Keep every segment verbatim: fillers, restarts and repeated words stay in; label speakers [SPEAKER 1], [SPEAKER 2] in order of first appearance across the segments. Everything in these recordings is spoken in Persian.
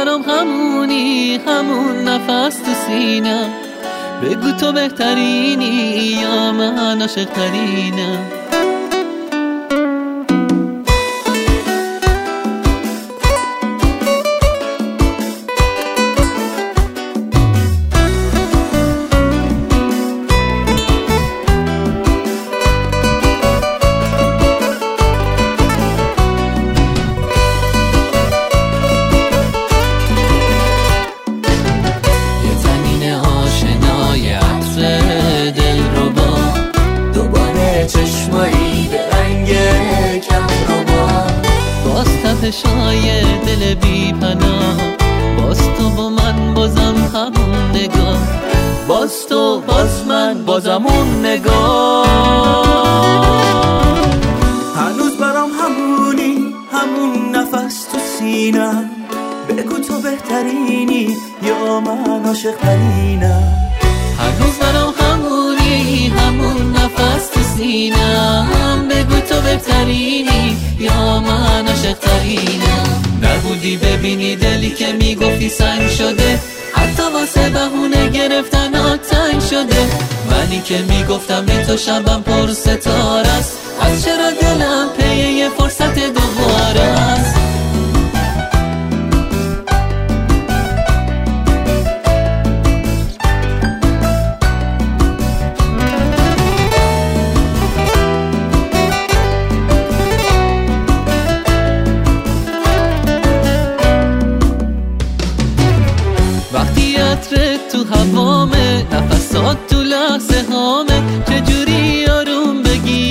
[SPEAKER 1] برام همونی، همون نفس تو سینم. بگو تو بهترینی یا من عاشق ترینم.
[SPEAKER 2] چشمایی به رنگ کم رو با
[SPEAKER 1] باز تپشای دل بی پناه، باز تو با من بازم همون نگاه، باز تو باز من بازم اون نگاه.
[SPEAKER 2] هنوز برام همونی، همون نفس تو سینم. بگو تو بهترینی یا من عاشق ترینم.
[SPEAKER 1] هنوز برام همونی، همون نفس تو سینم. بگو تو بهترینی یا من عاشق ترینم. نبودی ببینی دلی که میگفتی سنگ شده، حتی واسه بهونه گرفتن تنگ شده. منی که میگفتم بی تو شبم پر ستاره است، از چرا دلم پی یه فرصت دوباره است. وقتی عطرت تو هوامه، نفسات تو لحظه هامه، چجوری آروم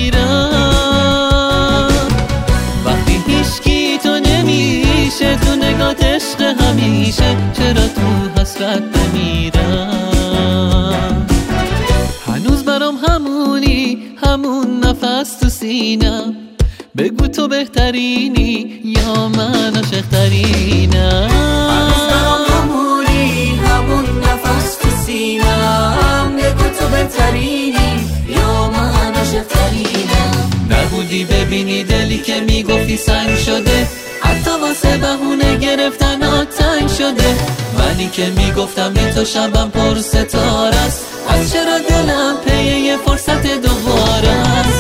[SPEAKER 1] بگیرم. وقتی هیچکی تو نمیشه، تو نگات عشق همیشه، چرا تو حسرت بمیرم. هنوز برام همونی، همون نفس تو سینم. بگو تو بهترینی یا من عاشق ترینم.
[SPEAKER 2] هنوز برام همونی، همون نفس تو سینم. بگو تو بهترینی یا من عاشق ترینم.
[SPEAKER 1] نبودی ببینی دلی که میگفتی سنگ شده، حتی واسه بهونه گرفتن تنگ شده. منی که میگفتم بی تو شبم پر ستاره است، از چرا دلم پی یه فرصت دوباره است.